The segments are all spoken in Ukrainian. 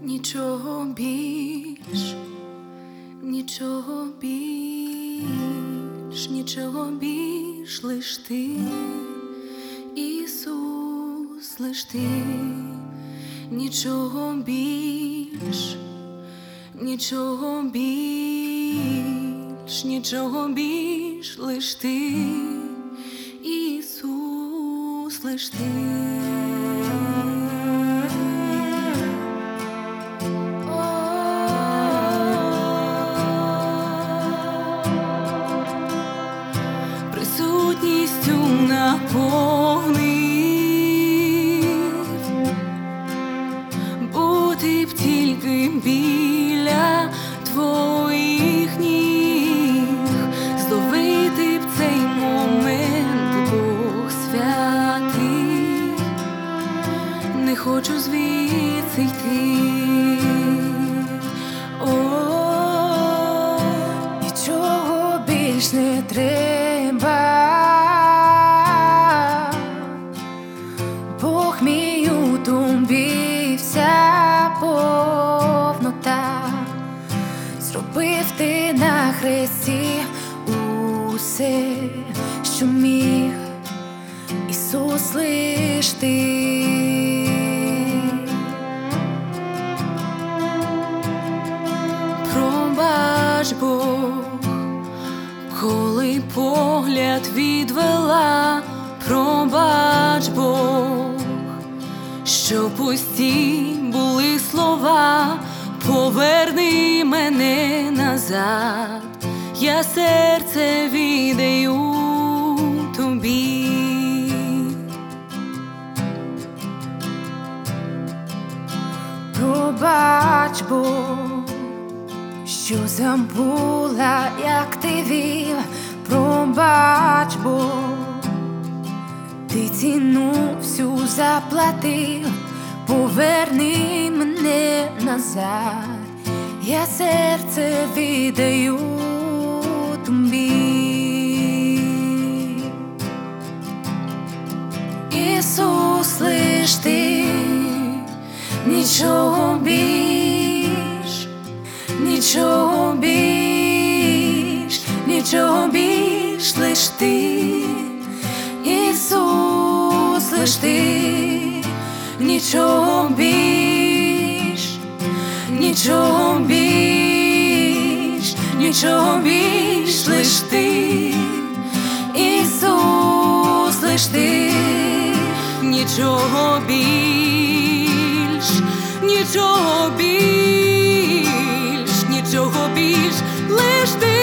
Нічого більш, нічого більш, нічого більш, лиш ти, Ісус, лиш ти, нічого більш, нічого більш, нічого більш, лиш ти, Ісус, лиш ти. Присутністю наповнив, бути б тільки біля твоїх ніг, зловити б цей момент, Бог святий, не хочу звідси йти. Нічого більш не треба, Бог мій, у тобі вся повнота. Зробив ти на хресті усе, що міг, Ісус, лиш ти. Пробач, Бог, коли погляд відвела, пробач, Бог, що пусті були слова, поверни мене назад, я серце віддаю тобі. Пробач, Бог, що забула, як ти вів. Пробач, Бог, ти ціну всю заплатив, поверни мене назад, я серце віддаю тобі. Ісус, лиш ти, нічого більш, нічого більш, нічого більш, лиш ти, Ісус, лиш ти, нічого більш, нічого більш, нічого більш, лиш ти, Ісус, лиш ти, нічого більш, нічого більш, нічого більш, лиш ти,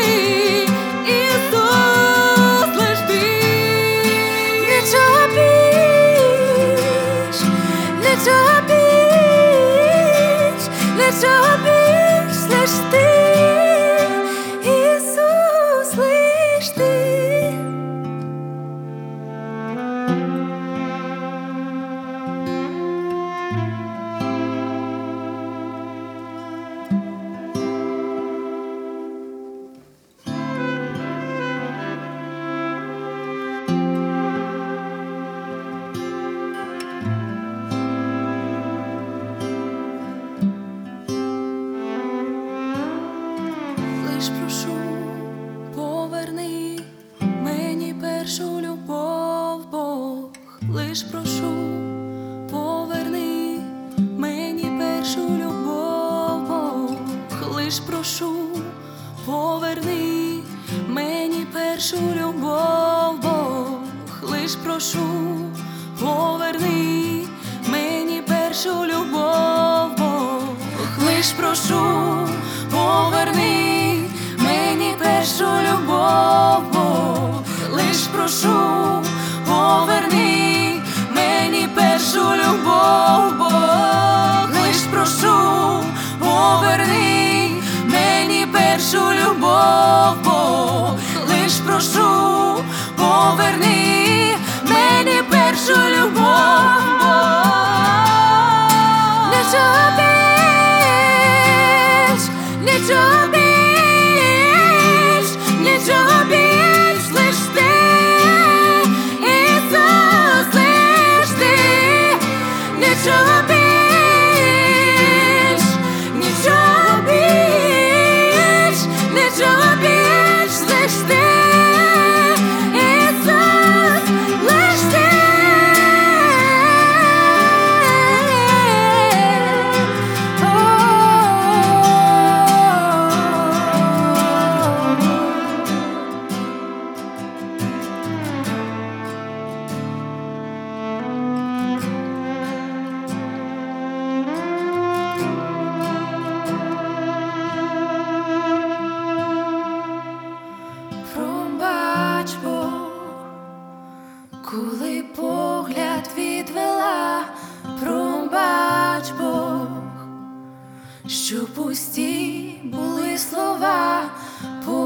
Ісус, лиш ти, нічого більш, нічого більш, нічого більш, лиш ти, Ісус, лиш ти. лиш прошу, поверни мені першу любов, Бог, лиш прошу, поверни мені першу любов, Бог, лиш прошу, поверни мені першу любов, Бог, лиш прошу, поверни мені першу любов, Бог, лиш прошу, поверни мені першу любов, Бог, лиш прошу, поверни мені першу любов, Бог, лиш прошу, поверни мені першу любов, Бог, лиш прошу, поверни мені першу любов, Бог. Нічого більш, нічого більш, нічого більш, лиш ти, Ісус, лиш ти, нічого більш. щоб пусті були слова.